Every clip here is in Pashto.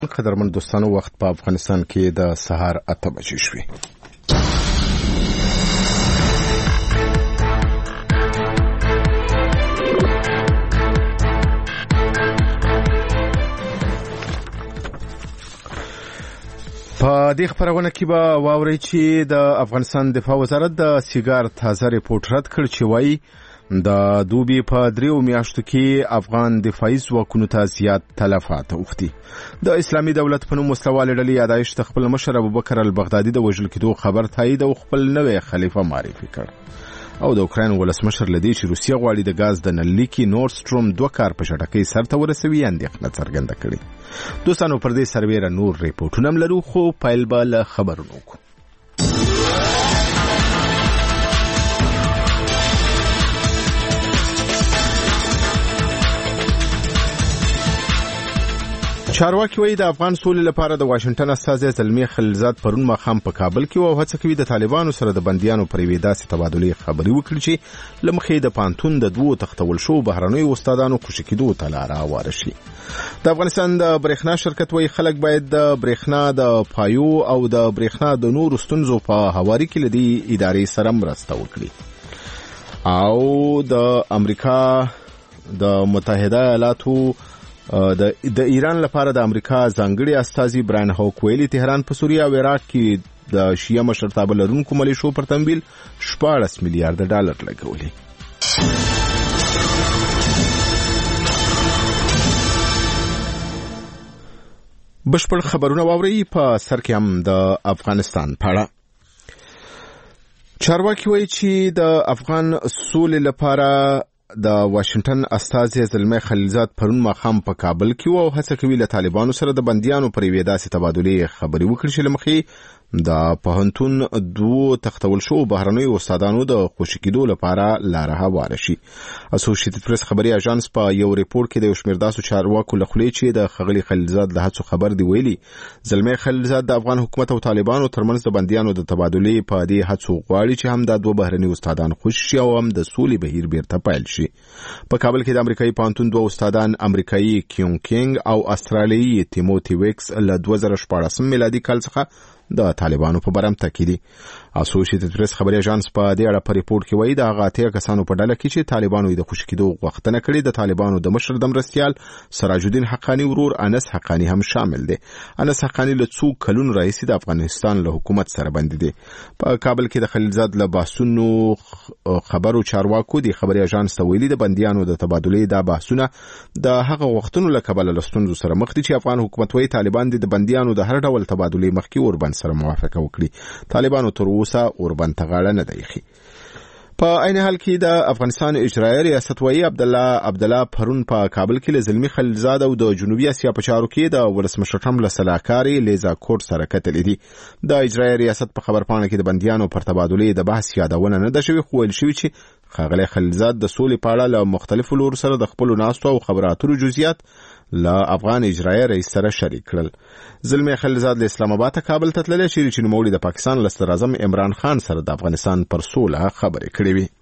قدرمن دوستانو وخت په افغانستان کې د سهار 8 بجې شوې. په دې خبرونه کې به واوري چې د افغانستان دفاع وزارت د سیګار تازه ریپورت رد کړ چې وایي د دوبي په 3 میاشتو کې افغان دفاعي ځواکونو ته زیات تلفات اوښتي. د اسلامي دولت په نوم وسلوالې ډلې یادایش د خپل مشر ابوبکر البغدادي د وژل کېدو خبر تایید او خپل نوی خلیفه معرفي کړ. او د اوکراین ولسمشر لدی چې روسیه غواړي د غاز د نللیکي نورد سټروم 2 کار په شټکۍ سرته ورسوي اندېښنه څرګنده کړې. دوستانو پر دې سربېره نور ریپورټونه لرو خو پیل به له خبرونو کو. چارواکي وایي د افغان سولې لپاره د واشنگټن استازي زلمی خلیلزاد پرون ماښام په کابل کې او هڅه کوي د طالبانو سره د بندیانو پر یوې داسې تبادلې خبرې وکړي چې له مخې د پانتون د 2 تختول شو بهرنیو استادانو خوشي کېدو ته لاره هواره شي. د افغانستان د برېښنا شرکت وایي خلک باید د برېښنا د پایو او د برېښنا د نورو ستونزو په هواري کې له دې ادارې سره مرسته وکړي. او د امریکا د متحده ایالاتو د ایران لپاره د امریکا ځانګړي استازي بران هوک ویلي تهران په سوریه او عراق کې د شیعه مشرتابه لرونکو ملیشو پر تمویل 14 میلیارډ ډالر لګولي. بشپړ خبرونه واوري په سر کې هم د افغانستان په اړه. چارواکي وایي چې د افغان سولې لپاره د واشنگټن استازي زلمی خلیلزاد پرون ماښام په کابل کې او هڅه کوي له طالبانو سره د بندیانو پر یوې داسې تبادلې خبرې وکړي چې له مخې د پوهنتون 2 تختول شو بهرنیو استادانو د خوشي کېدو لپاره لاره هواره شي. اسوسییټډ پریس خبري اژانس په یو ریپورت کې د شمیر داسو چارواکو له خولې چې د خغلی خلیلزاد له هڅو خبر دی ویلي زلمی خلیلزاد د افغان حکومت او طالبانو ترمنځ د بندیانو د تبادلې په دې هڅو غواړي چې هم د 2 بهرنیو استادان خوشي شي او هم د سولې بهیر بیرته پیل شي. په کابل کې د امریکایي پانتون 2 استادان امریکایي کیون کینګ او استرالیایي تیموتی ویکس له 2014 میلادي کال څخه د طالبانو په برمته کې دي. اسوسییټډ پریس خبري اژانس په دې اړه په ریپورت کې وایي د هغه 8 کسانو په ډله کې چې طالبانو د خوشي کېدو غوښتنه کړې د طالبانو د مشر د مرستيال سراج الدین حقانی ورور انس حقانی هم شامل دي. انس حقانی له څو کلونو راهیسې د افغانستان له حکومت سره بند دي. په کابل کې د خلیلزاد له بحثونو خبرو چارواکو د خبري اژانس ته ویلي د بندیانو د تبادلې د بحثونه د هغه وختونو له کبله لستونزو سره مخ دي چې افغان حکومت وایي طالبان د بندیانو د هر ډول تبادلې مخکې اوربند سره موافقه وکړي. طالبانو تر اوسه اوربند ته غاړه نه دی ایښې. په عین حال کې د افغانستان اجرایي ریاست وایي عبدالله پرون په کابل کې له زلمی خلیلزاد او د جنوبي اسیا په چارو کې د ولسمشر ټرمپ له سلاکارې لیزا کوټ سره کتلې دي. د اجرایي ریاست په خبرپاڼه کې د بندیانو پر تبادلې د بحث یادونه نه ده شوې خو ویل شوي چې ښاغلی خلیلزاد د سولې په اړه له مختلفو لورو سره د خپلو ناستو او خبرو اترو جزئیات له افغان اجرایي رئیس سره شریک کړل. زلمی خلیلزاد له اسلام آباد ته کابل ته تللی چې نوموړي د پاکستان له صدر اعظم عمران خان سره د افغانستان پر سوله خبرې کړې وي.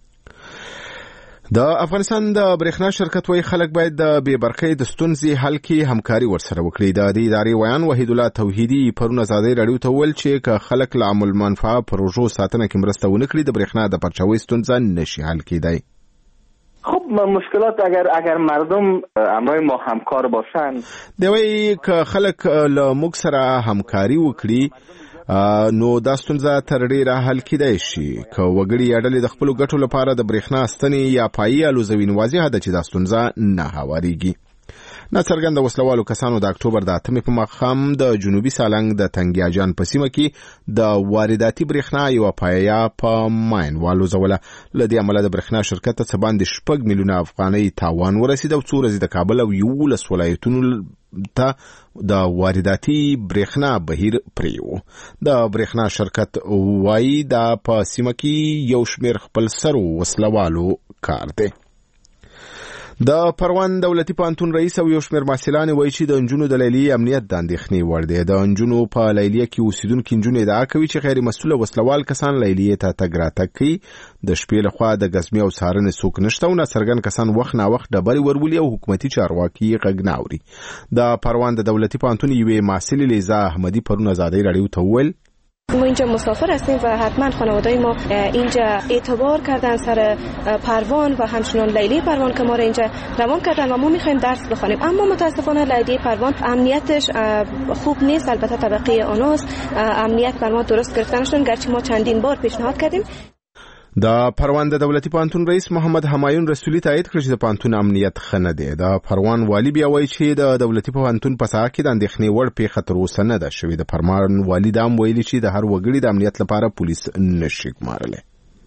د افغانستان د برېښنا شرکت وایي خلک باید د بې برقۍ د ستونزې حل کې همکاري ورسره وکړي. د دې ادارې ویان وحید الله توحیدي پرون ازادۍ راډیو ته وویل چې که خلک له عام المنفعه پروژو ساتنه کې مرسته ونه کړي د برېښنا د پرچاوۍ ستونزه نشي حل کېدای. خب مشکلات اگر مردم همراه ما همکار باشن دوی که خلک له موږ سره همکاري وکړي نو دا ستونزه تر ډیره حل کېدای شي. که وګړي یا ډلې د خپلو ګټو لپاره د برېښنا ستنې یا پایې الوزوي نو واضحه ده چې دا ستونزه نه هوارېږي. ناڅرګنده وسلوالو کسانو د اکتوبر د 8 په ماښام د جنوبي سالنګ د تنګیاجان په سیمه کې د وارداتي برېښنا یو پایه په ماین والوزوله. له دې امله د برېښنا شرکت ته څه باندې 6 میلیونه افغانۍ تاوان ورسید او څو ورځې د کابل او 11 ولایتونو ته د وارداتي برېښنا بهیر پریو. د برېښنا شرکت وایي دا په سیمه کې یو شمېر خپل سرو وسلوالو کار دی. د پروان دولتي پوهنتون رئیس او یو شمېر محصلان وایي چې د نجونو د لیلیې امنیت د اندېښنې وړ دی. د نجونو په لیلیه کې اوسیدونکي نجونې ادعا کوي چې غیر مسؤله وسلوال کسان لیلیې ته تګ راتګ کوي. د شپې لخوا د ګزمې او څارنې څوک نشته او ناڅرګند کسان وخت ناوخت ډبرې ورولي او حکومتي چارواکي غږ نه اوري. د پروان د دولتي پوهنتون یوې محصلې لیزا احمدی پرون آزادۍ رادیو ته وویل ما اینجا مسافر هستیم و حتما خانواده ما اینجا اعتبار کردن سر پروان و همچنان لیلی پروان که ما را اینجا روان کردن و ما میخوایم درس بخوانیم، اما متاسفانه لیلی پروان امنیتش خوب نیست. البته طبقه آناست، امنیت بر ما درست گرفته نشدن، گرچه ما چندین بار پیشنهاد کردیم. د پروان د دولتي پوهنتون رئیس محمد همایون رسولي تایید کړ چې د پوهنتون امنیت ښه نه دی. د پروان والی بیا وایي چې د دولتي پوهنتون په ساحه کې د اندېښنې وړ پیښه تر اوسه نه ده شوې. د پروان والی دا هم ویلي چې د هر وګړي د امنیت لپاره پولیس نشي ګمارلی.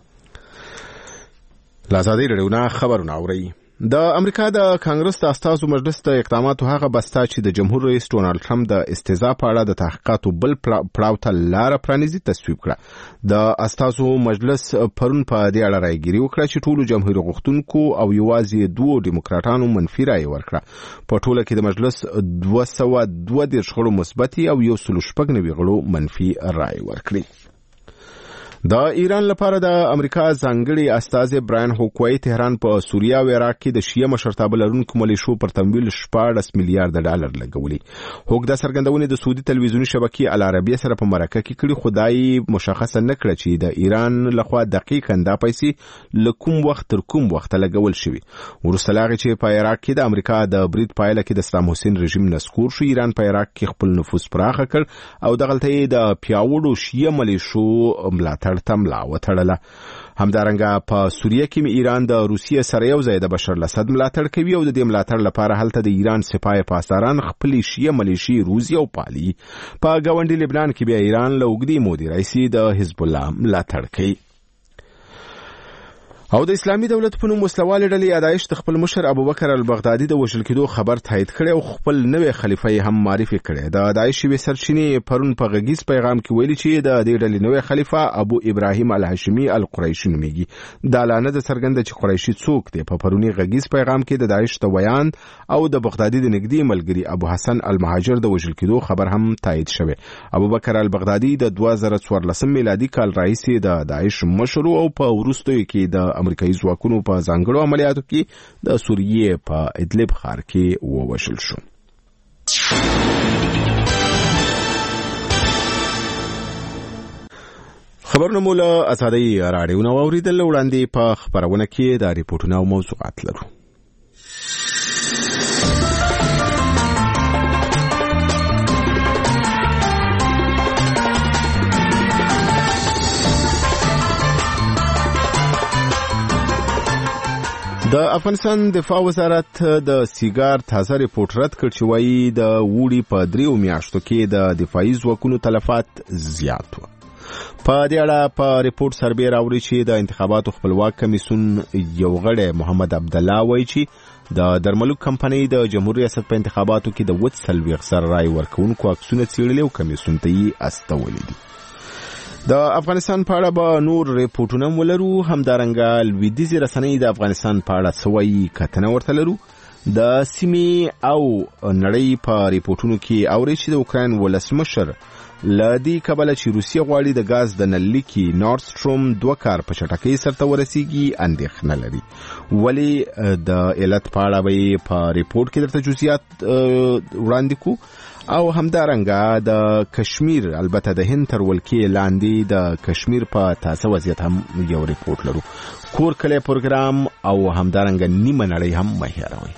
له ازادۍ راډیو نه خبرونه اورئ. د امریکا د کانګرس د استازو مجلس د اقداماتو هغه بسته چې د جمهور رئیس ډونالد ټرمپ د استهزاء په اړه د تحقیقاتو بل پړاو ته لاره پرانیزي تصویب کړه. د استازو مجلس پرون په دې اړه رايګيري وکړه چې ټولو جمهور غوښتونکو او یوازې دوه ډیموکراټانو منفي رائے ورکړه. په ټوله کې د مجلس 202 غړو مثبت او 190 غړو منفي رائے ورکړي. د ایران لپاره د امریکا ځانګړي استازي براین هوکوي تهران په سوریه او عراق کې د شیعه مشرتابه لرونکو ملیشو پر تمویل 14 میلیارډ ډالر لګولي. هوک د سرګندونې د سعودي تلویزیونی شبکې العربیه سره په مرکه کې کړي، خدای مشخصه نکړه چې د ایران لخوا دقیقاً دا پیسې لکوم وخت تر کوم وخت لګول شوی. ورسته لاغه چې په عراق کې د امریکا د برید پایله کې د صدام حسین رژیم نسکور شو، ایران په عراق کې خپل نفوذ پراخه کړ او دغلته د پیاوړو شیعه ملیشو ملاتړ تملا وتړله. همدارنګه په سوریه کې ایران د روسیې سره یو ځای د بشار الاسد ملاتړ کوي او د دې ملاتړ لپاره هلته د ایران سپاه پاسداران خپل شیعه ملیشي روزي او پالي. په ګاونډي لبنان کې بیا ایران له اوږدې مودې راهیسې د حزب الله ملاتړ کوي. او د اسلامي دولت په نوم وسلوال ډلې داعش د خپل مشر ابوبکر البغدادي د وژل کېدو خبر تایید کړي او خپل نوې خلیفہ هم معرفي کړي. د داعش وی سرچینې پرون په غږیز پیغام کې ویلي چې د دې ډلې نوې خلیفہ ابو ابراهیم الهاشمي القریشي نومېږي. د اعلان د څرګند چې قریشي څوک دی په پرونی غږیز پیغام کې د داعش د بیان او د بغدادي د نږدې ملګری ابو حسن المهاجر د وژل کېدو خبر هم تایید شوی. ابوبکر البغدادي د 2014 میلادي کال راهیسې د داعش مشر او په وروستیو کې د امریکایي ځواکونو په ځانګړو عملیاتو کې د سوریې په ادلب ښار کې ووژل شو. خبرونه مو له ازادۍ راډیو نه واوریدل. وړاندې په خبرونه کې د ریپورتونو او موضوعات لرو. د افغانستان دفاع وزارت د سیګار تازه ریپورت رد کړ چې وایي د وړي په 3 میاشتو کې د دفاعي ځواکونو تلفات زیات و. په دې اړه په ریپورت سربېره راوړي چې د انتخاباتو خپلواک کمیسیون یو غړی محمد عبدالله وایي چې د درملو کمپنۍ د جمهور ریاست په انتخاباتو کې د 40% رای ورکوونکو عکسونه څېړلي او کمیسیون ته یې استولي دي. د افغانستان په اړه به نور ریپورتونه ولرو. همدارنګه لویدیځي رسنۍ د افغانستان په اړه څه وایي کتنه ورته لرو. د سیمې او نړۍ په ریپورتونو کې اوري چې د اوکراین ولسمشر له دې کبله چې روسیه غواړي د غاز د نل لیکي نورد سټروم 2 کار په چټکۍ سرته ورسیږي اندېښنه لري. ولی د علت په اړه به په ریپورت کې درته جزئیات وړاندې کو. او همدارنګه د کشمیر البته د هند تر ولکې لاندې د کشمیر په تازه وضعیت هم یو ریپورت لرو. کور کلی پروګرام او همدارنګه نیمه نړۍ هم مه هېروئ.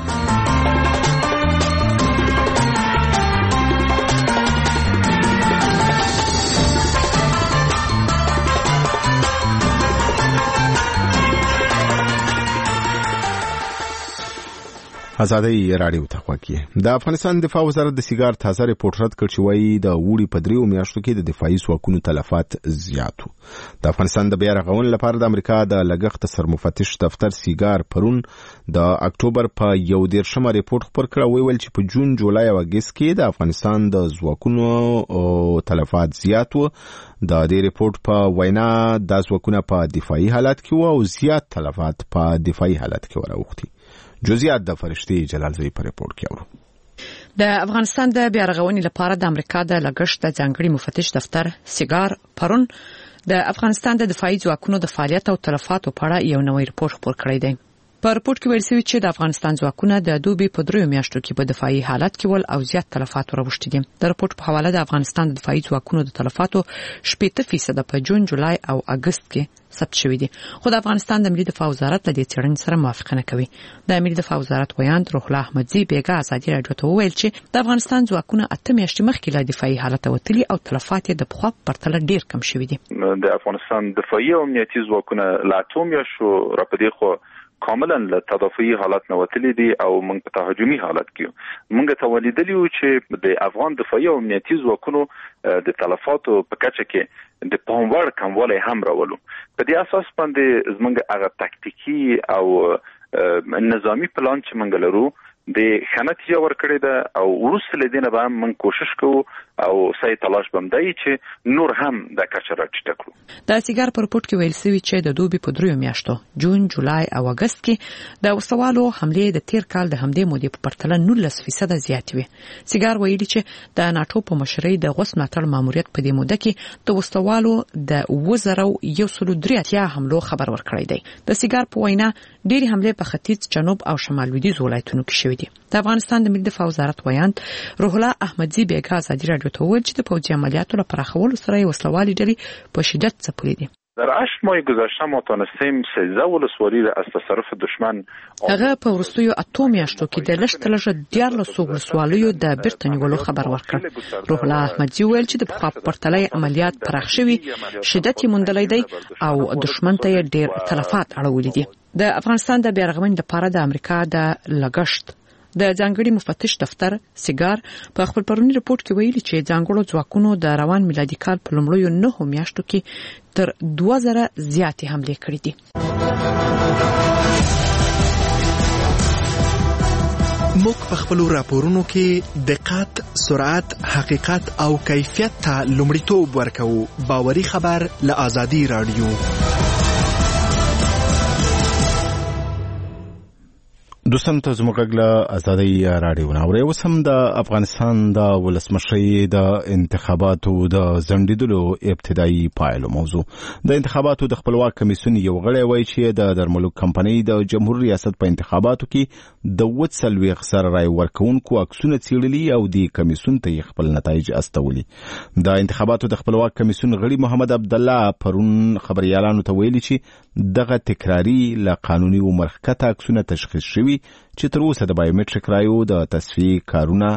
ازادۍ راډیو ته خوښي. د افغانستان دفاع وزارت د سیګار تازه ریپورت رد کړ چې وایي د وړي په 3 میاشتو کې د دفاعي ځواکونو تلفات زیات وو. د افغانستان د بیا رغونې لپاره د امریکا د لګښت سرمفتش دفتر سیګار پرون د اکتوبر په 11 ریپورت خپور کړ. ویل چې په جون، جولای او اگست کې د افغانستان د ځواکونو تلفات زیات وو. د دې ریپورت په وینا د ځواکونو په دفاعي حالت کې وو او زیات تلفات په دفاعي حالت کې وراوښتي. جزئیات د فرشتي جلالزوی په ریپورت کې اورو. د افغانستان د بیارغونې لپاره د امریکا د لګښت د ځانګړي مفتش دفتر سیګار پرون د افغانستان د دفاعي ځواکونو د فعالیت او تلفاتو په اړه یو نوی ریپورت خپور کړی دی. په ریپورت کې ویل شوی چې د افغانستان ځواکونه د دوبي په 3 میاشتو کې په دفاعي حالت کې ول او زیات تلفات راوښتي دي. د ریپورت په حواله د افغانستان د دفاعي ځواکونو د تلفاتو 80% په جون، جولای او اگست کې ثبت شوی دي. خو د افغانستان د ملي دفاع وزارت د دې څېړنې سره موافقه نه کوي. د ملي دفاع وزارت ویاند روح الله احمدزي بیګا ازادي راډیو ته وویل چې د افغانستان ځواکونه 8 میاشتې مخکې له دفاعي حالت وتلي او تلفات د پخوا په پرتله ډیر کم شوی دي. د افغانستان دفاعي او امنیتي ځواکونه لا 8 میاشتو راپدې خو کاملا له تدافعي حالت نه وتلي دي او موږ په تهاجمي حالت کې موږ ته ولیدلی و چې د افغان دفاعي او امنیتي ځواکونو د تلفاتو په کچه کې د پاموړ کموالی هم راولو. په دې اساس باندې زموږ هغه تکتیکی او نظامی پلان چې موږ لرو د خناتیه ورکړې ده او ورسره لدینه به موږ کوشش کوو او سعی تلاش بمدای چې نور هم د کچه راټیټ کړو. د سیګار په ریپورت کې ویل شوی چې د دوبي په 3 میاشتو جون، جولای او اگست کې د وسوالو حمله د تیر کال د همدې مودې په پرتله 19% زیات وي. سیګار ویلي چې د ناتو په مشرۍ د غوس ملاتړ ماموریت په دې موده کې د وسوالو د 2013 حملو خبر ورکړی دی. د سیګار په وینا ډېری حمله په ختیځ، جنوب او شمال لویدیځ ولایتونو کې شوې دي. د افغانستان د ملي دفاع وزارت ویاند روح الله احمدزي بیګا ازادي راډیو ته وویل چې د پوځي عملیاتو لپاره خول سره وسلوالي ډلې په شدت ځپلې دي. در 8 ماه گذشته ما تونستیم 13 ولسوالي را از تصرف دشمن هغه په ورستیو 8 میاشتو کې د لږ 14 ولسوالیو د بیرته نیولو خبر ورکړ. روح الله احمدزي ویل چې د پخوا پرتلې عملیات پراخ شوي، شدت یې موندلی دی او دشمن ته ډېر تلفات اړولي دي. د افغانستان د بیارغونې لپاره د امریکا د لګښت د ځانګړي مفتش دفتر سیګار په خپل پرونی ریپورت کې ویلي چې ځانګړو ځواکونو د روان میلادي کال په لومړیو 9 میاشتو کې تر 2000 زیاتې حملې کړې دي. موږ په خپل راپورونو کې دقت، سرعت، حقیقت او کیفیت ته لومړیتوب ورکوو. باوري خبر له ازادي راډیو. دوستان ته زموږ له ازادي راډیو نه اوري. اوس هم د افغانستان د ولسمشرۍ د انتخاباتو د ځنډېدلو ابتدایي پایلو موضوع. د انتخاباتو د خپلواک کمیسیون یو غړی وایي چې د درملو کمپنۍ د جمهور ریاست په انتخاباتو کې د 40,000 رای ورکوونکو عکسونه څېړلي او د کمیسیون ته خپل نتایج استولي. د انتخاباتو د خپلواک کمیسیون غړي محمد عبدالله پرون خبريالانو ته ویلي چې دغه تکراری له قانوني عمرخته عکسونه تشخیص شوي چې تر اوسه د بایومټریک رایو د تصفیې کارونه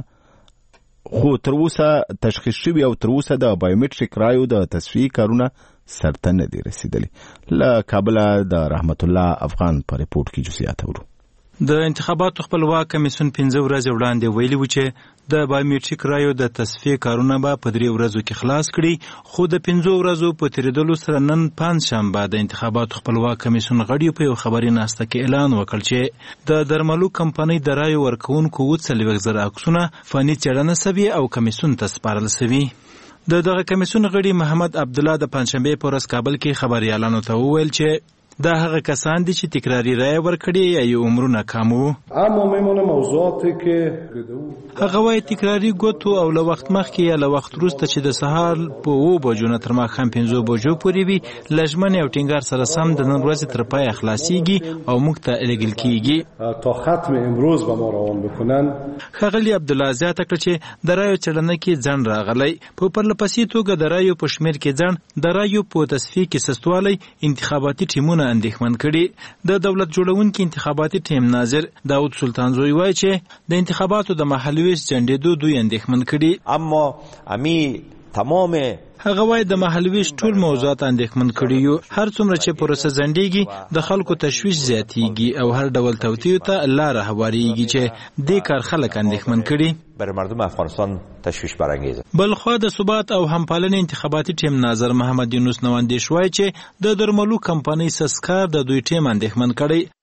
او تر اوسه د بایومټریک رایو د تصفیې کارونه سرته نه دي رسیدلي. له کابل د رحمت الله افغان په ریپورت کې جزئیات اورو. د انتخاباتو خپلواک کمیسیون 15 ورځې وړاندې ویلي و چې د بایومټریک رایو د تصفیې کارونه به په 3 ورځو کې خلاص کړي، خو د 15 ورځو په تیریدلو سره نن پنځشنبه د انتخاباتو خپلواک کمیسیون غړي په یو خبري ناسته کې اعلان وکړ چې د درملو کمپنۍ د رایو ورکوونکو 40,000 عکسونه فني څېړنه سوي او کمیسیون ته سپارل سوي. دغه کمیسیون غړي محمد عبدالله د پنځشنبې په ورځ کابل کې خبريالانو ته وویل چې دا هغه کسان دي چې تکراری رای ورکړي یا عمرونه کم وو. اما میمونه موضوعاتی که هغه وايي تکراری ګوتو او له وخت مخکې یا له وخت وروسته چې د سهار په 2 بجو نه تر ماښام 5 بجو پورې وي لژمن او ټینګار سره سم د نن ورځې تر پای خلاصيږي او موږ ته لګل کیږي تا ختم امروز به ما روان بکنن. خغلی عبدالله زیاته کړ چې د رایو چلنه کې ځن راغلی په پرلپسې توګه د رایو په شمیر کې ځن د رایو په تصفیه کې سستوالی انتخاباتي ټیمونه اندېښمن کړي. د دولت جوړونکي انتخاباتي ټیم ناظر داود سلطانزوی وایي چې د انتخاباتو د محلي ویش ځنډېدو دوی اندېښمن کړي. اما امی تمام هغه وایي د محلي ویش ټول موضوعات اندېښمن کړي یو. هر څومره چې پروسه ځنډېږي د خلکو تشویش زیاتېږي او هر ډول توطیو ته لاره هواریږي چې دې کار خلک اندېښمن کړي. برای مردم افغانستان تشویش برانگیزه. بلخوا د ثبات او همپالنې انتخاباتي ټیم ناظر محمد یونس نواندیش وایي چې د درملو کمپنۍ سسکار د دوی ټیم اندېښمن کړي.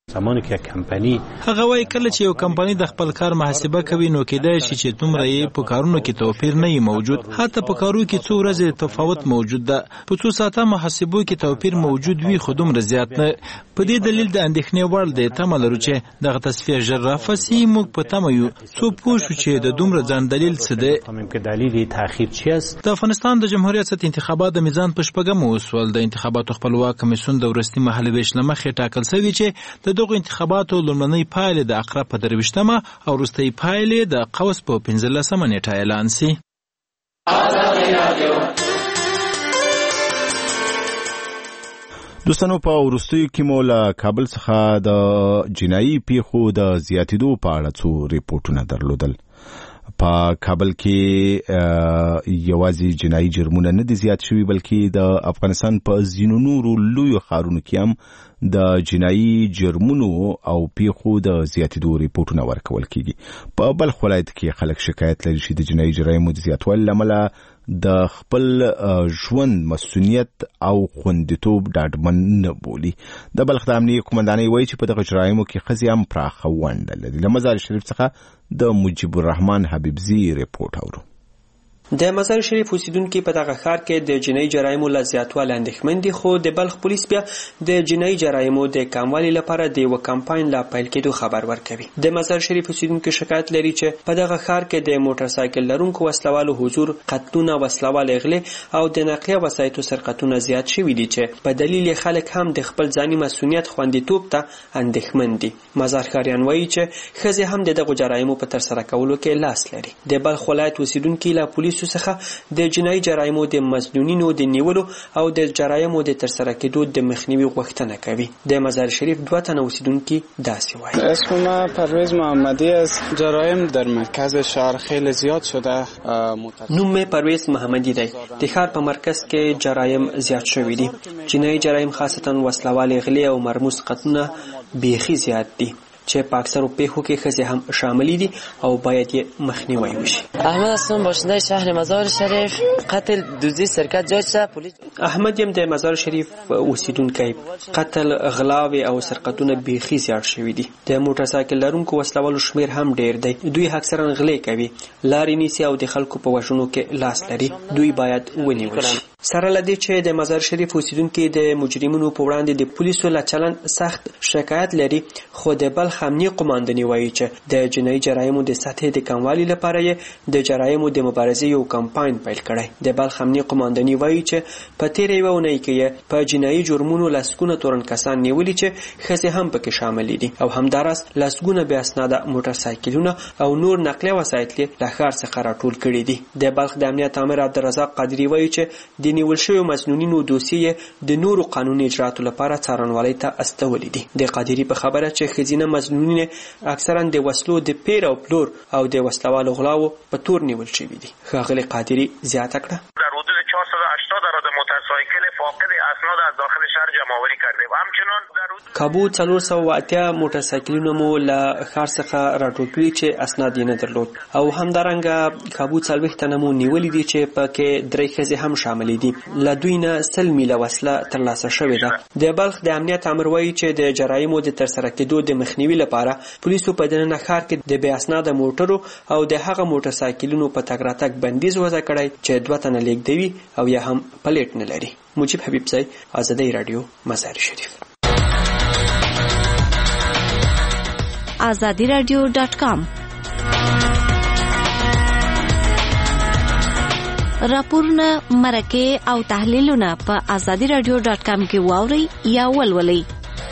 زمانی که کمپانی هغه وایي کله چې یو کمپنی د خپل کار محاسبه کوي نو کېدای شي چې دومره یې په کارونو کې توپیر نه وي موجود، حتی په کارو کې څو ورځې تفاوت موجود ده، په څو ساعته محاسبو کې توپیر موجود وي خو دومره زیات نه. په دې دلیل د اندېښنې وړ دی. تمه لرو چې دغه تصفیه ژر رافسي. موږ په تمه یو څو پوه شو چې د دومره ځان دلیل څه دی. د افغانستان د جمهوریت ریاست انتخابات د میزان په شپږم وسول. د انتخاباتو خپلواک کمیسیون د وروستي مهال ویش له مخې ټاکل شوی چې د دغه انتخاباتو لومړنۍ پایلې د عقرب په 23مه او وروستۍ پایلې د قوس په 15مه نیټه اعلان شي. دوستانو په وروستیو کې مو له کابل څخه د جنایي پیښو د زیاتېدو په اړه څو ریپورتونه درلودل. په کابل کې یوازې جنایي جرمونه نه دي زیات شوي بلکې د افغانستان په ځینو نورو لویو ښارونو کې هم د جنایي جرمونو او پیښو د زیاتېدو ریپورتونه ورکول کیږي. په بلخ ولایت کې خلک شکایت لري چې د جنایي جرایمو د زیاتوالي له امله د خپل ژوند مسؤلیت او خوندیتوب ډاډمن نه بولي. د بلخ د امنیه قومندانۍ وایي چې په دغه جرایمو کې ښځې هم پراخه ونډه لري. له مزار شریف څخه د مجیب الرحمن حبیبزي ریپورت اورو. د مزار شریف اوسیدونکو په دغه ښار کې د جنایي جرایمو له زیاتوالي اندېښمن دي، خو د بلخ پولیس بیا د جنایي جرایمو د کموالي لپاره د یو کمپاین لا پیل کېدو خبر ورکوي. د مزار شریف اوسیدونکو شکایت لري چې په دغه ښار کې د موټر سایکل لرونکو وسلوالو حضور، قتلونه، وسلوال اغلې او د نقلیه وسایطو سرقتونه زیات شوي دي چې په دلیل خلک هم د خپل ځاني مسؤلیت خوندیتوب ته اندېښمن دي. مزار ښاریان وایي چې ښځې هم د دغه جرایمو په ترسره کولو کې لاس لري. د بلخ ولایت اوسیدونکو له پولیسو څخه د جنایي جرایمو د مظنونینو د نیولو او د جرایمو د ترسره کېدو د مخنیوي غوښتنه کوي. د مزار شریف 2 تنه اوسیدونکو داسې وایي. اسم من پرویز محمدی است. جرایم در مرکز شهر خیلی زیاد شده. نوم می پرویز محمدی دی. د ښار په مرکز کې جرایم زیات شوي دي. جنایي جرایم خاصتا وسلوال غلې او مرموز قتلونه بیخي زیات دي چې په اکثرو پیښو کې ښځې هم شامل دي او باید یې مخنیوی وشي. احمد هستم، باشنده شهر مزار شریف. قتل، دزدی، سرقت جای شده. پلیس احمد یم د مزار شریف اوسیدونکی. قتل، غلاوې او سرقتونه بیخي زیات شوي دي. د موټر سایکل لرونکو وسلوالو شمیر هم ډیر دی. دوی اکثرا غلې کوي، لارې نیسي او د خلکو په وژنو کې لاس لري. دوی باید ونیول شي. سره لدی چې د مزار شریف اوسیدونکو د مجرمینو په وړاندې د پولیسو له چلند سخت شکایت لري، خو د بلخ امنیه قومندانۍ وایي چې د جنایي جرایمو د سطحې د کموالي لپاره یې د جرایمو د مبارزې یو کمپاین پیل کړی. د بلخ امنیه قومندانۍ وایي چې په تیر یو اونۍ کې په جنایي جرمونو لسګونه تورن کسان نیولي چې ښځې هم پکې شامل دي او همداراز لسګونه بې اسناده موټر سایکلونه او نور نقلیه وسایط له ښار څخه راټول کړي دي. د بلخ د امنیت امر عبدالرزاق قادري وایي چې د نیول شویو مسنونینو دوسیې د نورو قانوني اجرااتو لپاره څارنوالۍ ته استولې دي. د قادري په خبره چې ښځینه مسنونین اکثرا د وسلو د پیر او پلور او د وسلوالو غلاو په تور نیول شوي دي. ښاغلي قادري زیاته کړه در حدود 480 عدد موتورسایکل فاقد اسناد از داخل شهر جمع‌آوری کرده و همچنان در کابو 480 موټرسایکلونه مو له ښار څخه راټول کړي چې اسناد یې نه درلود او همدارنګه کابو 40 تنه مو نیولې دي چې پکې 3 ښځې هم شامل دي. له دوی نه 100 میله وسله ترلاسه شوې ده. د بلخ د امنیت امر وایي چې د جرایمو د ترسره کېدو د مخنیوي لپاره پولیسو په دننه ښار کې د بې اسناده موټرو او د هغه موټرسایکلونو په تګ راتګ بندیز وضع کړی چې 2 تنه لیږدوي او یا هم پلیټ نه لري. مجیب حبیبزی، آزادی رادیو، مزار شریف. azadiradio.com راپورونه، مرکه او تحلیلونه په azadiradio.com کې واورئ یا ولولئ.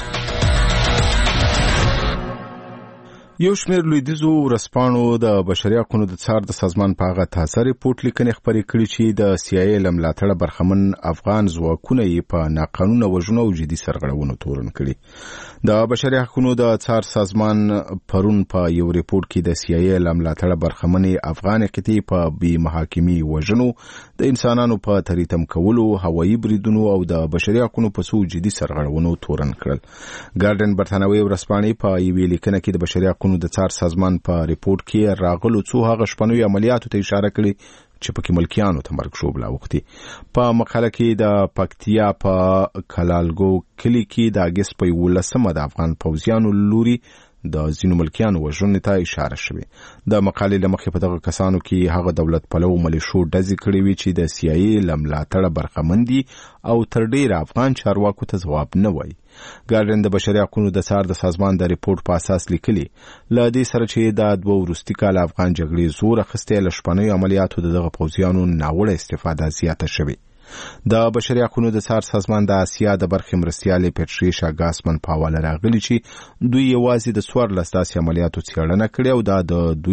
یو شمېر لویدیځو ورځپاڼو د بشري حقوقو د څار د سازمان په هغه تازه ریپورت لیکنې خپرې کړي چې د CIA له ملاتړه برخمن افغان ځواکونه یې په ناقانونه وژنو او جدي سرغړونو تورن کړي. د بشري حقوقو د څار سازمان پرون په یو ریپورت کې د CIA له ملاتړه برخمن افغان قطعي په بې محاکمې وژنو، د انسانانو په تریتم کولو، هوایي بریدونو او د بشري حقوقو په څو جدي سرغړونو تورن کړل. ګارډن برتانوي ورځپاڼې په یوې لیکنه کې د بشري حقوقو حقوقو د څار سازمان په ریپورت کې راغلو څو هغه شپنوي عملیاتو ته اشاره کړې چې پکې ملکیانو ته مرګ شوبله وکړي. په مقاله کې د پکتیا په کلالګو کلی کې د اګست په 11 د افغان پوځیانو لوري د ځینو ملکیانو وژنې ته اشاره شوې. د مقالې له مخې په دغه کسانو کې هغه دولت پلو ملیشو ډزې کړې وي چې د CIA له ملاتړه برخمن دي او تر ډیره افغان چارواکو ته ځواب نه وایي. ګارډین د بشري حقوقو د څار د سازمان د ریپورت په اساس لیکلي له دې سره چې د 2 وروستي کال افغان جګړې زور اخیستی له شپنیو عملیاتو دغه پوځیانو ناوړه استفاده زیاته شوې. د بشري حقوقو د څار سازمان د آسیا د برخې مرستیالې پیټریشا ګاسمن په حواله راغلي چې دوی یوازې د 14 داسې عملیاتو څېړنه کړې او دا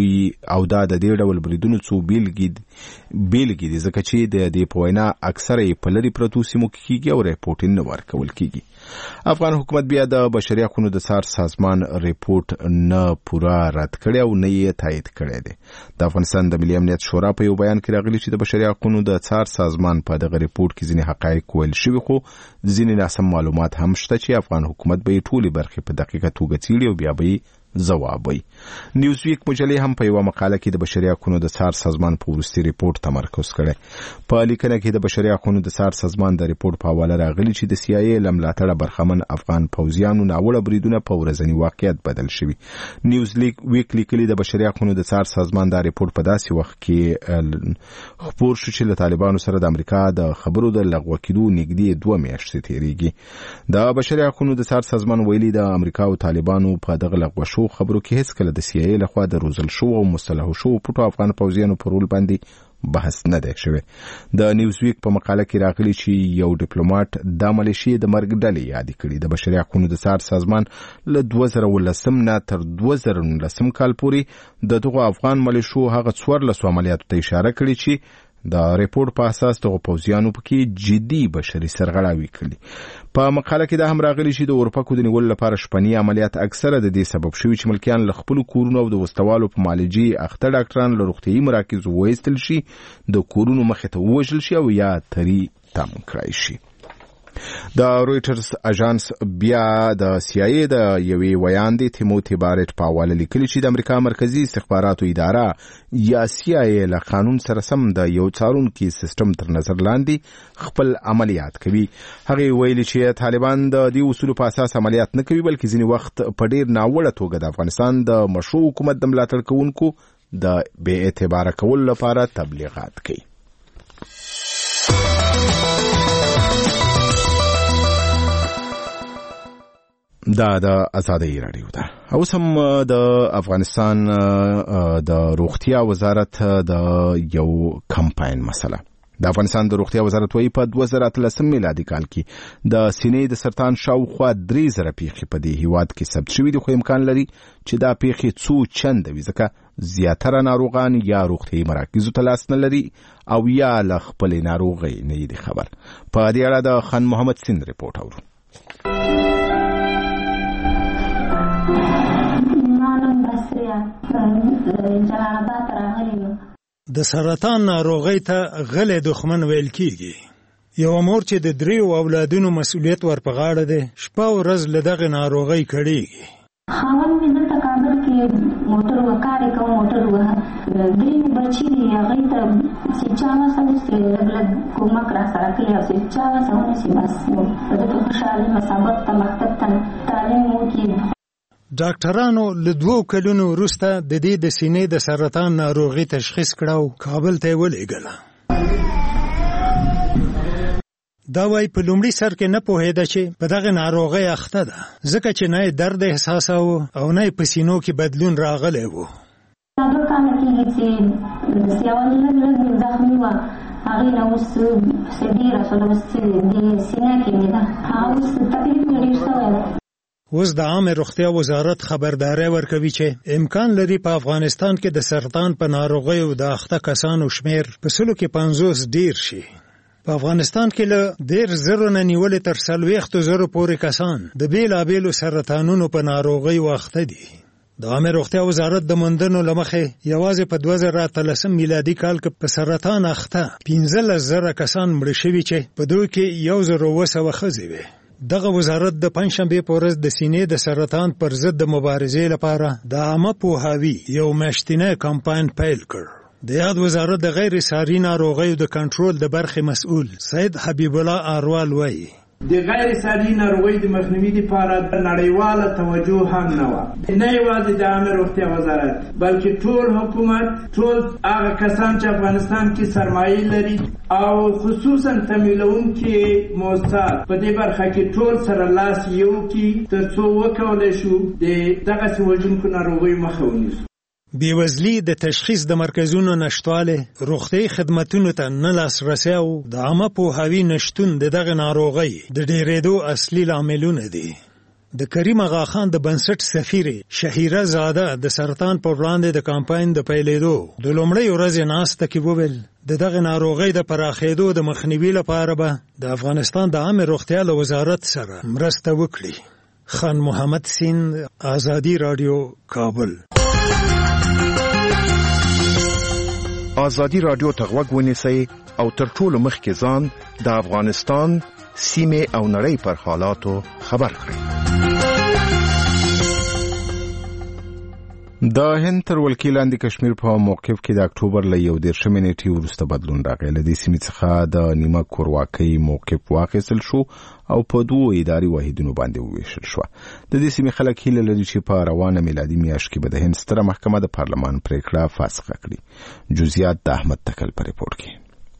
د دې ډول بریدونو څو بیلګې دي ځکه چې د دې په وینا اکثره یې په لرې پرتو سیمو کې کیږي او ریپورټ نه ورکول کیږي. افغان حکومت بیا د بشري حقوقو د څار سازمان ریپورت نه پوره رد کړی او نه یې تایید کړی دی. د افغانستان د ملي امنیت شورا په یو بیان کې راغلي چې د بشري حقوقو د څار سازمان په دغه ریپورت کې ځینې حقایق ویل شوي خو ځینې ناسم معلومات هم شته چې افغان حکومت به یې ټولې برخې په دقیقه توګه څیړي او بیا به یې ځواب وي. نیوزویک مجلې هم په یو مقاله کې د بشري حقوقو د څار سازمان په وروستي ریپورت تمرکز کړی. په لیکنه کې د بشري حقوقو د څار سازمان د ریپورت په حواله راغلي چې د CIA له ملاتړه برخمن افغان پوځیانو ناوړه بریدونه په ورځني واقعیت بدل شوي. نیوزویک لیکلي د بشري حقوقو د څار سازمان دا ریپورت په داسې وخت کې خپور شو چې له طالبانو سره د امریکا د خبرو د لغوه کېدو نږدې 2 میاشتې تیریږي. د بشري حقوقو د څار سازمان ویلي د امریکا او طالبانو په دغه لغوه شو خبرو کې هیڅ کله د CIA لخوا د روزل شو او مصطلح شو پټو افغان پوځیانو په رول باندې بحث نه دی شوی. د نیوزویک په مقاله کې راغلي چې یو ډیپلوماټ د ملیشیا د مرګ ډلې یاد کړي. د بشري حقوقو د څار سازمان له 2019 نه تر 2019 کال پورې د دغه افغان ملیشو هغه 14 عملیاتو ته اشاره کړې چې د ریپورت په اساس دغه پوځیانو پکې جدي بشري سرغړاوي کړي. په مقاله کې دا هم راغلي چې د اورپکو د نیولو لپاره شپني عملیات اکثره د دې سبب شوي چې ملکیان له خپل کورونو او د وسوالو په معالجې اخته ډاکټران له روغتیايي مراکزو وایستل شي، د کورونو مخې ته ووژل شي او یا تری تم کړای شي. د رويټرز اژانس بیا د CIA د یوې ویاندې تیموتی بارټ په حواله لیکلي چې د امریکا مرکزی استخباراتو اداره یا CIA له قانون سره سم د یو څارونکي سیستم تر نظر لاندې خپل عملیات کوي. هغه ویلي چې طالبان د دې اصولو په اساس عملیات نه کوي بلکې ځینې وخت په ډیر ناوړه توګه د افغانستان د مشروع حکومت د ملاتړ کوونکو د بې اعتباره کولو لپاره تبلیغات کوي. دا د آزادۍ رادیو ده. اوس هم د افغانستان د روغتیا وزارت د یو کمپاین مسله. د افغانستان د روغتیا وزارت وايي په 2013 میلادي کال کې د سینې د سرطان شاوخوا 3000 پیښې په دې هیواد کې ثبت شوي دي، خو امکان لري چې دا پیښې څو چنده وي ځکه زیاتره ناروغان یا روغتیايي مراکزو ته لاس نه لري او یا له خپلې ناروغۍ نه دي خبر. په دې اړه د خان محمد سیند ریپورت اورو. د سرطان ناروغۍ ته غلې دښمن ویل کیږي. یو مور چې د 3 اولادونو مسؤلیت ور په غاړه ده شپه او ورځ له دغه ناروغۍ کړيږي. خاوند مې دلته کابل کې موټر وکاري کوم موټر وه درې بچي دي هغه ته سچاوه سره لګ کومک را سره کوي او سچاوه سره سي بس دغه خوشاله مسابقه ته مکتب ته تعلیم وکړي. ډاکټرانو له 2 کلونو وروسته د دې د سینې د سرطان ناروغي تشخیص کړو کابل ته ولېږله. دا وايي په لومړي سر کې نه پوهېده چې په دغه ناروغۍ اخته ده ځکه چې نه درد احساساوه او نه په سینو کې بدلون راغلی و. دا کال کې چې سیاوال لږ زخمي و هغه نو سدي رسول الله د سینې کې ده اوس تکلیف ډېر شوی. اوس د عامه روغتیا وزارت خبرداري ورکوي چې امکان لري په افغانستان کې د سرطان په ناروغۍ او د اخته کسانو شمیر په سلو کې 50 ډیر شي. په افغانستان کې له 10,000 نه نیولې تر 40,000 پورې کسان د بیلابیلو سرطانونو په ناروغۍ واخته دي. د عامه روغتیا وزارت د موندنو لمخې یوازې په 2013 میلادي کال کې په سرطان اخته 15,000 کسان مړ شوي چې په دوی کې 1,200 ښځې وې. دغه وزارت د پنځشنبه په ورځ د سینې د سرطان پر ضد د مبارزې لپاره د عامه پوهاوي یو میاشتنی کمپاین پیل کړ. د یاد وزارت د غیر ساري ناروغیو د کنټرول د برخې مسؤل سید حبیب الله اروال وایي د غیر ساري ناروغیو د مخنیوي لپاره د نړیواله توجه هم نه و، نه یوازې د عامه روغتیا وزارت بلکې ټول حکومت، ټول هغه کسان چې افغانستان کې سرمایه لري او خصوصا تمویلونکي موسسات په دې برخه کې ټول سره لاس یو کړي ترڅو وکولای شو د دغسې وژونکو ناروغیو مخه ونیسو. بیوزلی د تشخیص د مرکزونو نشټواله، روغتي خدماتو ته نه لاسرسی او د عامه پوهاوي نشتون د دغه ناروغي د ډېرېدو اصلي لاملونه دي. د کریم آغا خان د بنسټ سفیر شهیره زاده د سرطان پر وړاندې د کمپاین د پیلېدو د لومړۍ ورځې ناسته کې وویل د دغه ناروغي د پراخېدو د مخنیوي لپاره به د افغانستان د عامه روغتیا له وزارت سره مرسته وکړي. خان محمد سین، آزادی رادیو، کابل. آزادی رادیو ته غوږ ونیسئ او تر ټولو مخکې ځان د افغانستان سیمې او نړۍ پر حالاتو خبر کړئ. د هند تر ولکې لاندې کشمیر په موقف کې د اکتوبر له 11 نیټې وروسته بدلون راغی. له دې سیمې څخه د نیمه کورواکۍ موقف واخیستل شو او په 2 اداري واحدونو باندې وویشل شو. د دې سیمې خلک هیله لري چې په روانه میلادي میاشت کې به د هند ستره محکمه د پارلمان پریکړه فاسخه کړي. جزئیات د احمد تکل په ریپورت کې.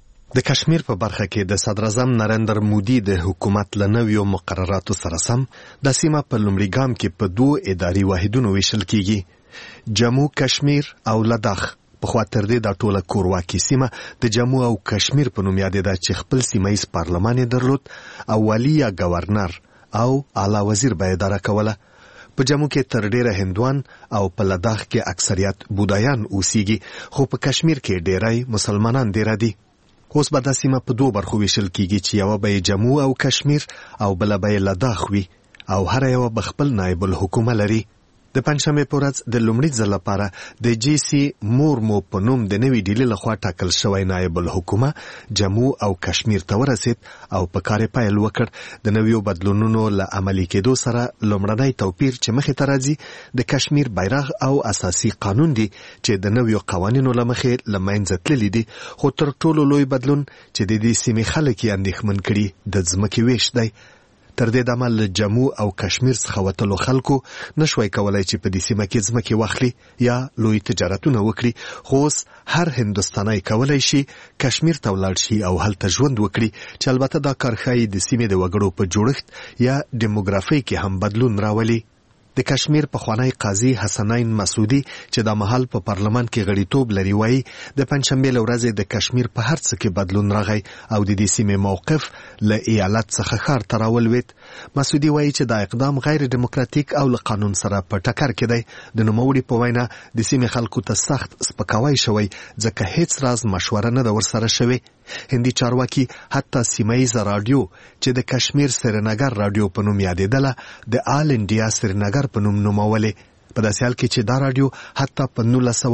د کشمیر په برخه کې د صدر اعظم نریندر مودي د حکومت له نویو مقرراتو سره سم د سیمه په لومړي ګام کې په 2 اداري واحدونو ویشل کیږي. جموں کشمیر او لداخ په خوا تر دې د ټوله کورواکي سیمه د جموں او کشمیر په نوم یادېده چې خپل سیمایي پارلمان یې درلود او والی یا گورنر او اعلی وزیر به اداره کوله. په جموں کې تر ډیره هندوان او په لداخ کې اکثریت بودایان اوسېږي، خو په کشمیر کې ډیری مسلمانان ډیره دي. اوس به دا سیمه په 2 برخو ویشل کیږي چې یوه به جموں او کشمیر او بله به لداخ وي او هر یوه به خپل نایب الحکومه لري. د پنځشنبې په ورځ د لومړي ځل لپاره د جی سی مورمو په نوم د نوې ډیلې لخوا ټاکل شوی نایب الحکومه جموں او کشمیر ته ورسید او په کار پیل وکړ. د نویو بدلونونو له عملي کېدو سره لومړنی توپیر چې مخې ته راځي د کشمیر بیرغ او اساسي قانون دی چې د نویو قوانینو له مخې له منځه تللي دي. خو تر ټولو لوی بدلون چې د دې سیمې خلک یې اندېښمن کړي د ځمکې ویش دی. تر دې دمه له جموں او کشمیر څخه وتلو خلکو نشوای کولای چې په دې سیمه کې ځمکې واخلي یا لوی تجارتونه وکړي، خو اوس هر هندوستانی کولای شي کشمیر ته ولاړ شي او هلته ژوند وکړي، چې البته دا کار ښایي د سیمې د وګړو په جوړښت یا ډیموګرافۍ کې هم بدلون راولي. د کشمیر پخوانی قاضي حسنین مسعودي چې د محل په پارلمان کې غړیتوب لري وایي د پنځشنبې له ورځې د کشمیر په هر څه کې بدلون راغی او د دې سیمې موقف له ایالت څخه ښار ته راولوېد. مسعودي وایي چې دا اقدام غیر ډیموکراتیک او له قانون سره په ټکر کې دی. د نوموړي په وینا د سیمې خلکو ته سخت سپکاوی شوی ځکه هیڅ راز مشوره نه ده ورسره شوې. هندي چارواکي حتی سیمایي رادیو چې د کشمیر سرینگر رادیو په نوم یادېدله د آل انډیا سرینگر په نوم نومولې. په داسې حال کې چې دا رادیو حتی په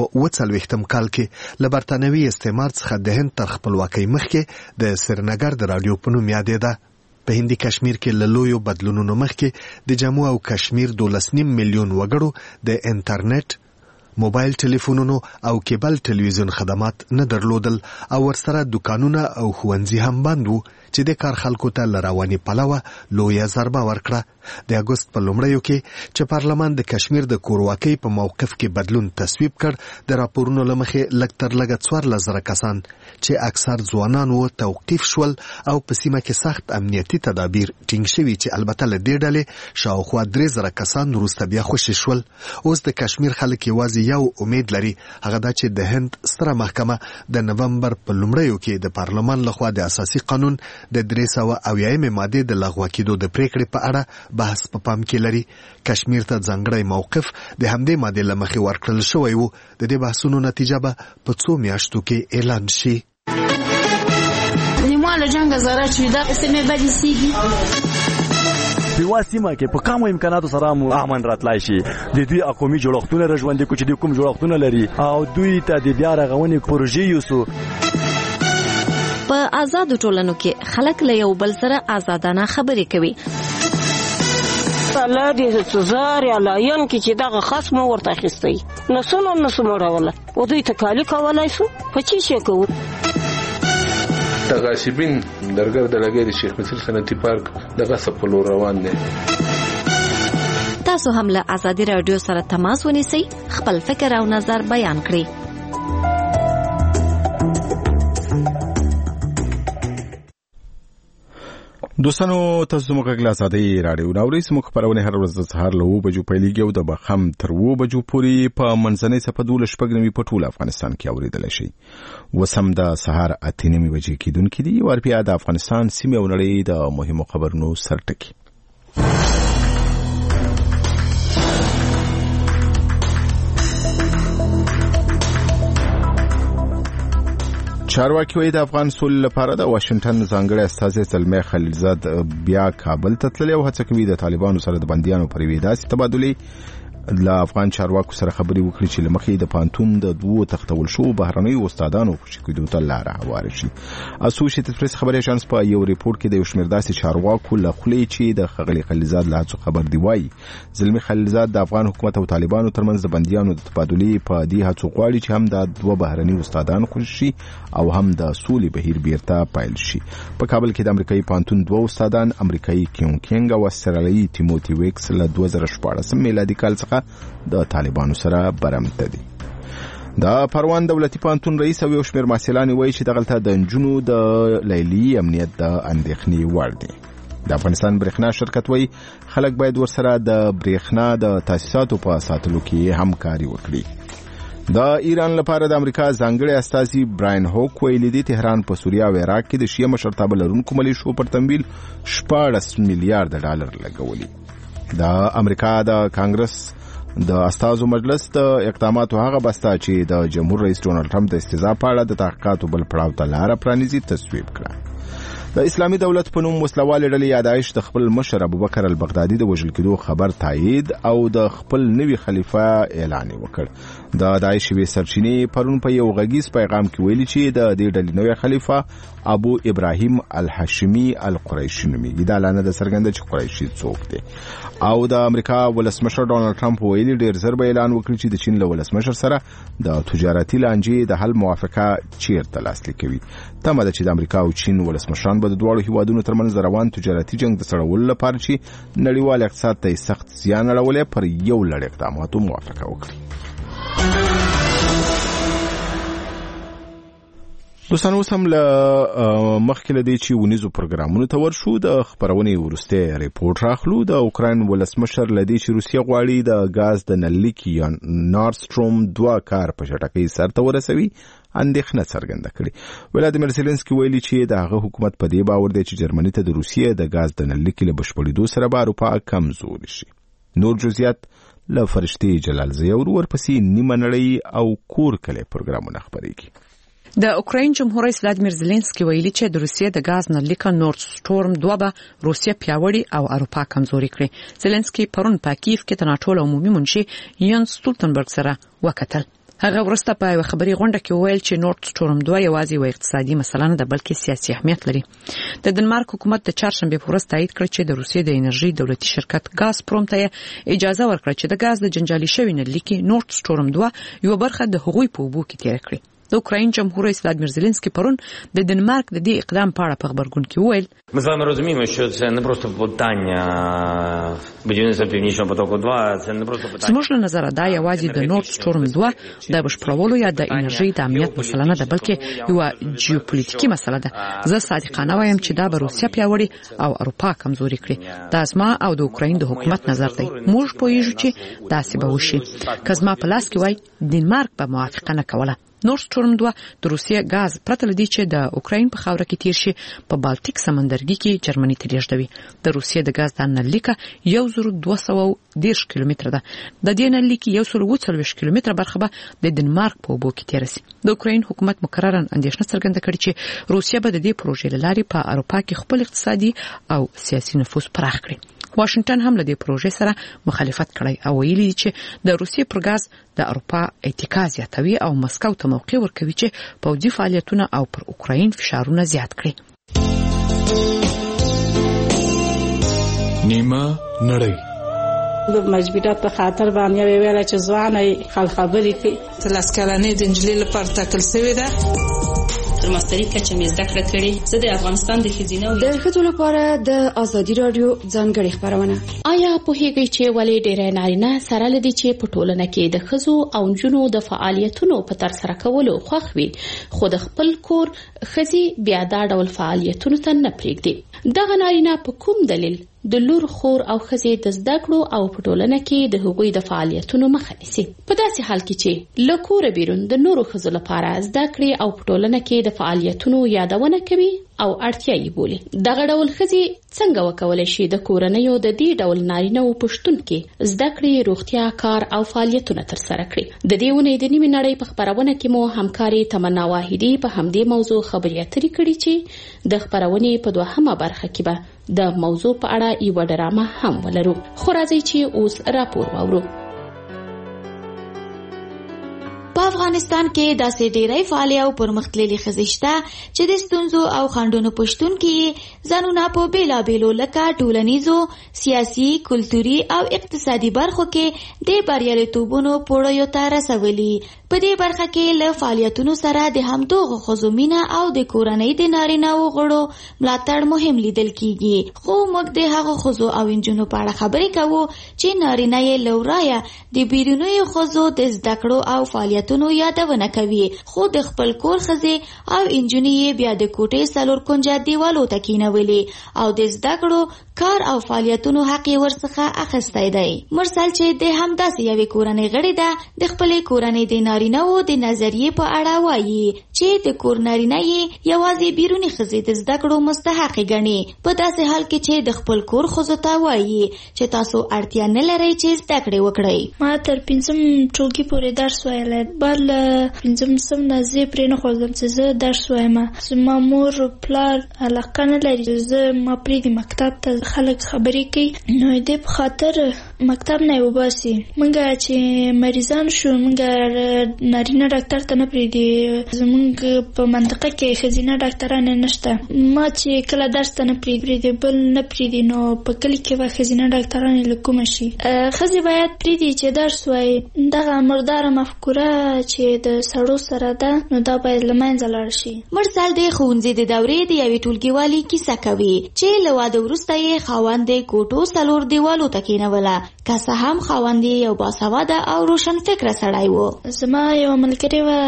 1940 کال کې له برتانوي استعمار څخه د هند تر خپلواکۍ مخکې د سرینگر د رادیو په نوم یادېده. په هندي کشمیر کې له لویو بدلونونو مخکې د جموں او کشمیر 12.5 میلیون وګړو د انټرنیټ، موبایل ټلیفونونو او کیبل ټلویزیون خدمات نه درلودل او ورسره دکانونه او ښوونځي هم بند وو چې د کار خلکو ته له رواني پلوه لویه ضربه ورکړه. د اګوست په لومړیو کې چې پارلمان د کشمیر د کورواکۍ په موقف کې بدلون تصویب کړ، د راپورونو له مخې لږ تر لږه 14,000 کسان چې اکثر ځوانان وو توقیف شول او په سیمه کې سخت امنیتي تدابیر ټینګ شوي چې البته له دې ډلې شاوخوا 3,000 کسان وروسته بیا خوشي شول. اوس د کشمیر خلک یوازې یو امید لري، هغه دا چې د هند ستره محکمه د نومبر په لومړیو کې د پارلمان لخوا د اساسي قانون د 380 ماده د لغوه کېدو د پریکړې په اړه بحث په پام کې لري. کشمیر ته ځانګړی موقف د همدې ماده له مخې ورکړل شوی وو. د دې بحثونو نتیجه به په 2 میاشتو کې اعلان شي. نیمه له جنګ زره چې دا سیمه بدی سیږي په سیمه کې په کومو امکاناتو سره مو امن راتلای شي. د دوی قومي جوړښتونه رژوندې کو چې د کوم جوړښتونه لري او دوی ته د بیا رغونې پروژې یوسو. په آزاد ټولنو کې خلک له یو بل سره آزادانه خبرې کوي. الله دې سزار یا لاین کې چې دغه خاص مو ورته اخیستی نسونه نسموړوله او دوی ته کالی کولای شو په چی شي کوو تغاشبین درګر د لګیری شیخ مصر صنعتي پارک دغه سپلو روان دي. تاسو هم له آزادي رادیو سره تماس ونیسئ، خپل فکر او نظر بیان کړئ. دوستانو تاسو موږ غږ له آزادۍ راډیو ناوړي سمو خبرونه هر ورځ د سهار له 9 بجو پیلېږي او د بخم تر 2 بجو پورې په منځنۍ صفه 12 شپږ په ټول افغانستان کې اورېدل شي. وسم د سهار 8 بجې کېدونکې دي ورپیا د افغانستان سیمه او نړۍ د مهمو خبرونو سرټکی. چارواکي وایي د افغان سولې لپاره د واشنگټن ځانګړی استازی زلمي خلیلزاد بیا کابل ته تللی او هڅه کوي د طالبانو سره د بندیانو پر یوې داسې تبادلې له افغان چارواکو سره خبرې وکړي چې له مخې د پانتون د دوو تختول شو بهرنیو استادانو خوشي کېدو ته لاره هواره شي. اسوسییټډ پریس خبري اژانس په یو ریپورت کې د یو شمېر داسې چارواکو له خولې چې د خغلی خلیلزاد له هڅو خبر دی وایي زلمي خلیلزاد د افغان حکومت او طالبانو ترمنځ د بندیانو د تبادلې په دې هڅو غواړي چې هم د دوه بهرنیو استادانو خوشي شي او هم د سولې بهیر بیرته پایل شي. په کابل کې د امریکایي پانتون دوه استادان امریکایي کینګ او استرالیایي تیموتی ویکس له 2014 میلادي کال څخه د طالبانو سره برمته دي. د پروان دولتي پانتون رئیس او یو شمېر محصلان وایي چې دغلته د نجونو د لیلي امنیت د اندېښنې وړ دی. د افغانستان برېښنا شرکت وایي خلک باید ورسره د برېښنا د تاسیساتو په ساتلو کې همکاري وکړي. د ایران لپاره د امریکا ځانګړي استازي براین هوک ویلي دی تهران په سوریه او عراق کې د شیعه مشرتابه لرونکو ملیشو پر تمویل 14 میلیارډ ډالر لګولي. د امریکا د کانګرس د استازو مجلس د اقداماتو هغه بسته چې د جمهور رئیس ډونالډ ټرمپ د استیضاح په اړه د تحقیقاتو بل پړاو ته لاره پرانیزي تصویب کړه. د اسلامي دولت په نوم وسلوال ډلې یادایش د خپل مشر ابوبکر البغدادي د وژل کېدو خبر تایید او د خپل نوي خلیفہ اعلان وکړ. د داعش وی سرچینې پرون په یو غږیز پیغام کې ویلي چې د دې ډلې نوي خلیفہ ابو ابراهیم الحاشمی القریشي نومېږي. دا اعلان د څرګنده چې قریشي څوک دی. او د امریکا ولسمشر ډونالډ ټرمپ ویلي ډیر زر به اعلان وکړي چې د چین له ولسمشر سره د تجارتي لانجې د حل موافقه چیرته لاسلیک کوي. تمه ده چې د امریکا او چین ولسمشران به د دواړو هیوادونو ترمنځ روان تجارتي جنگ د سړولو لپاره چې نړیوال اقتصاد ته سخت زیان اړولی پر یو لړ اقداماتو موافقه وکړي. دوستانو اوس هم له مخکې له دې چې ونیزو پروګرامونو ته ورشو د خپرونې وروستی ریپورټ راخلو. د اوکراین ولسمشر له دې چې روسیه غواړي د غاز د نللیکي یا نورد سټروم 2 کار په چټکۍ سرته ورسوي اندېښنه څرګنده کړې. ولادیمیر زيلنسکي ویلي چې د هغه حکومت په دې باور دی چې جرمني ته د روسیې د غاز د نللیکي له بشپړېدو سره به اروپا کمزوري شي. نور جزئیات له فرشتي جلال زیور ورپسې نیمه نړۍ او کور کلی پروګرامونه خپرېږي. د اوکراین جمهور رئیس ولادیمیر زيلنسکي ویلي چې د روسیې د غاز نللیکه نورد سټورم 2 به روسیه پیاوړي او اروپا کمزوري کړي. زيلنسکي پرون په کیف کې د ناتو عمومي منشي ینس سټولتنبرګ سره وکتل. هغه ورسته په یو خبري غونډه کې ویل چې نورد سټورم 2 یوازې یو اقتصادي مسله نه ده بلکې سیاسي اهمیت لري. د دنمارک حکومت د چهارشنبه په ورځ تایید کړ چې د روسیې د انرژي دولتي شرکت غازپروم ته اجازه ورکړه چې د غاز د جنجالي شوی نللیکي نورد سټورم 2 یو برخه د هغوی په اوبو کې تیر کړي. د اوکراین جمهور رئیس ولادیمیر زيلنسکي پرون د دنمارک د دې اقدام په اړه په خبرګون کې ویل: Ми з вами розуміємо, що це не просто питання будівництва Північного потоку 2, це не просто питання. زموږ له نظره دا یوازې د نورد سټورم 2 د بشپړولو یا د انرژي د امنیت مسله نه ده بلکې یو جیوپولیټیکي مسله ده. زه صادقانه وایم چې دا به روسیه پیاوړي او اروپا کمزوري کړي. دا زما او د اوکراین د حکومت نظر دی. موږ پوهیږو چې داسې به وشي. که زما په لاس کې وای دنمارک به موافقه نه کوله. نورد سټورم 2 د روسیې غاز پرته لدی چې د اوکراین په خاوره کې تیر شي په بالټیک سمندرګي کې جرمني ته لیږدوي. د روسیې د غاز د نللیکه 1210 کیلومتره ده. د دې نللیکې 140 کیلومتره برخه به د دنمارک په اوبو کې تیر شي. د اوکراین حکومت مکررن اندېښنه څرګنده کړې چې روسیه به د دې پروژې لارې په اروپا کې خپل اقتصادي او سیاسي نفوذ پراخ کړي. واشنگټن هم له دې پروژې سره مخالفت کړی او ویلي چې د روسیې پر غاز د اروپا اتکا زیاتوي او مسکو ته موقع ورکوي چې پوځي فعالیتونه او پر اوکراین فشارونه زیات کړي. نیمه نړۍ د مجبوریت په خاطر باندې ویل چې ځواني خل خبرې کوي. تلس کلنې د انجلۍ لپاره ټاکل شوې ده. تر ماستري کچه مې زده کړه کړې. زه د افغانستان د ښځینه د ښځو لپاره د ازادي رادیو ځانګړې خبرونه. آیا پوهیږئ چې ولې ډېری نارینه سره لدی چې په ټولنه کې د ښځو او نجونو د فعالیتونو په ترسره کولو خوښ وي خو د خپل کور ښځې بیا دا ډول فعالیتونو ته نه پرېږدي؟ دغه نارینه په کوم دلیل د لور خور او ښځې د زده کړو او په ټولنه کې د هغوی د فعالیتونو مخه نیسي؟ په داسې حال کې چې له کوره بیرون د نورو ښځو لپاره زده کړې او په ټولنه کې د فعالیتونو یادونه کوي او اړتیا یې بولي. دغه ډول ښځې څنګه وکولای شي د کورنیو د دې ډول نارینه‌و په شتون کې زده کړې، روغتیا، کار او فعالیتونه ترسره کړي؟ د دې اونۍ د نیمې نړۍ په خپرونه کې مو همکاري تمنا واحدي په همدې موضوع خبرې اترې کړي چې د خپرونې په دوهمه برخه کې به د موضوع په اړه یوه ډرامه هم ولرو. خو راځئ چې اوس راپور واورو. په افغانستان کې داسې ډېری فعالې او پرمختللې ښځې شته چې د ستونزو او خنډونو په شتون کې ځانونه په بېلابېلو لکه ټولنیزو، سیاسي، کلتوري او اقتصادي برخو کې د بریالیتوبونو پوړیو ته رسولي. په دې برخه کې له فعالیتونو سره د همدغو ښځو مینه او د کورنۍ د نارینه‌و غړو ملاتړ مهم لیدل کیږي. خو موږ د هغو ښځو او نجونو په اړه خبرې کوو چې نارینه یې له ورایه د بیرونیو ښځو د زده کړو او فعالیتونو یادونه کوي، خو د خپل کور ښځې او نجونې یې بیا د کوټې څلور کنجه دیوالو ته کینولې او د زده کړو، کار او فعالیتونو حق یې ورڅخه اخیستی دی. مرسل چې د همداسې یوې کورنۍ غړې ده، د خپلې کورنۍ د نارینه‌و د نظریې په اړه وایي چې د کور نارینه یې یوازې بیروني ښځې د زده کړو مستحق ګڼي، په داسې حال کې چې د خپل کور ښځو ته وایي چې تاسو اړتیا نه لرئ چې زده کړې وکړئ. ما تر 5 ټولګي پورې درس ویلی، بعد له 5 صنف نه زه پرې نه خوښم چې زه درس وایم. زما مور پلار علاقه نه لري زه ما پرېږدي مکتب ته خلک خبرې کوي، نو دې په خاطر مکتب نه یې وباسي. موږ چې مریضان شو موږ نارینه ډاکټر ته نه پرېږدي، زموږ په منطقه کې ښځینه ډاکټران نشته. ما چې کله درس ته نه پرېږدي بل نه پرېږدي، نو په کلي کې به ښځینه ډاکټران له کومه شي؟ ښځې باید پرېږدي چې درس وایي. دغه مرداره مفکوره چې د سړو سره ده نو دا باید له منځه لاړ شي. مرسل د ښوونځي د دورې د یوې ټولګیوالې کیسه کوي چې له واده وروسته یې خاوند د کوټو څلور دیوالو ته کېنوله، که څه هم خاوند یې یو باسواده او روشن فکره سړی و. زما یو ملګرې وه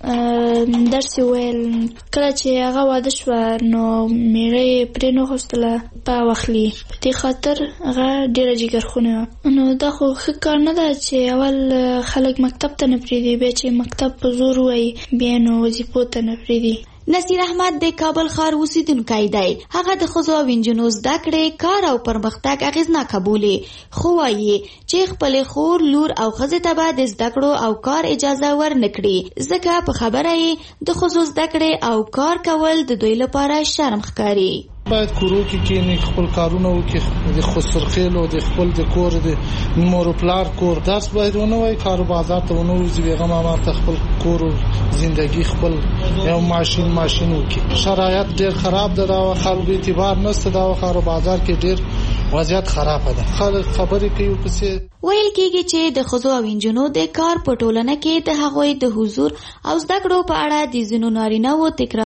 درس یې ویل، کله چې هغه واده شوه نو میړه یې پرې نه غوښتله په واخلي، په دې خاطر هغه ډېره جګرخونې وه. نو دا خو ښه کار نه ده چې اول خلک مکتب ته نه پرېږدي، بیا چې مکتب په زور وایي بیا نو وظیفو ته نه پرېږدي. نصیر احمد د کابل ښار اوسیدونکی دی. هغه د ښځو او نجونو زده کړې، کار او پرمختګ اغېزناکه بولي، خو وایي چې خپلې خور، لور او ښځې ته به د زده کړو او کار اجازه ورنه کړي، ځکه په خبره یې د ښځو زده کړې او کار کول د دوی لپاره شرم ښکاري. باید کورو کې کېني، خپل کارونه وکړي، د خسرخیلو د خپل د کور د مور پلار کور درس باید ونه وایي، کار بازار ته ونه وځي، بیغم ما ته خپل کور زندگی خپل یو ماشین وکړي. شرایط ډېر خراب ده، دا خلکو اعتبار نشته، دا کار بازار کې ډېر وضعیت خراب ده. خلک خبرې کوي پسې ویل کېږي چې د ښځو او نجونو د کار په ټولنه کې د هغوی د حضور او زده کړو په اړه د ځینو نارینه‌و تکرار